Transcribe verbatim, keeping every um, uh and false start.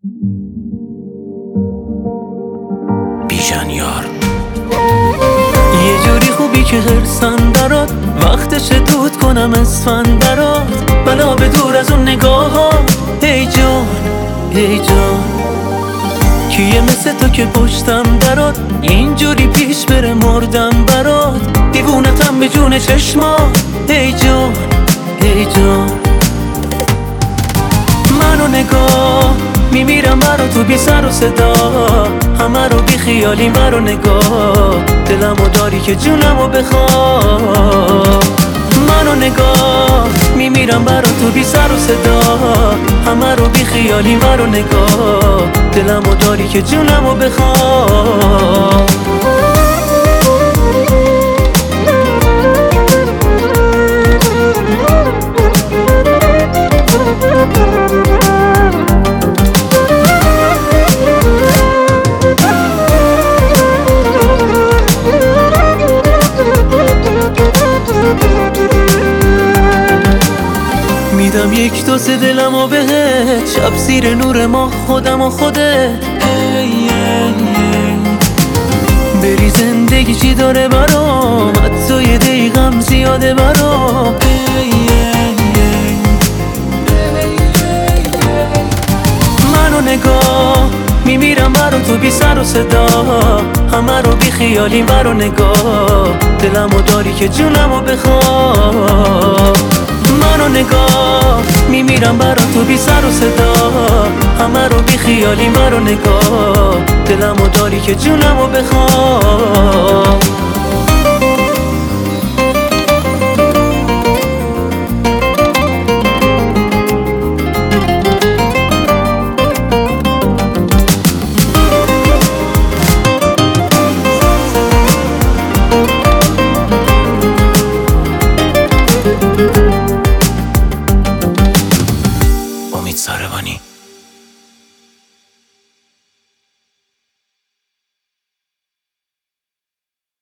بیژن یار. یه جوری خوبی که هرسن برات، وقتشه دود کنم اسفن برات، بلا به دور از اون نگاه ها. ای جان ای جان، کیه مثل تو که پشتم درات، اینجوری پیش بره مردم برات، دیوونتم به جون چشما. ای جان ای جان، منو نگاه میمیرم برا تو بی سر و صدا، همه رو بی خیالی مرو نگاه، دلمو داری که جونمو بخواه. منو نگاه میمیرم برا تو بی سر و صدا، همه رو بی خیالی مرو نگاه، دلمو داری که جونمو بخواه. میدم یک دو سه دلمو بهت، شب زیر نور ماه خودم و خودت. بری زندگی چی داره برام، حتی یه دقیقم زیاده برام. منو نگاه میمیرم برا تو بی سر و صدا، همه رو بی خیالی برا نگاه، دلمو داری که جونمو بخواه. منو نگاه میمیرم برا تو بی سر و صدا، همه رو بی خیالی مرو نگاه، دلمو داری که جونمو بخواه.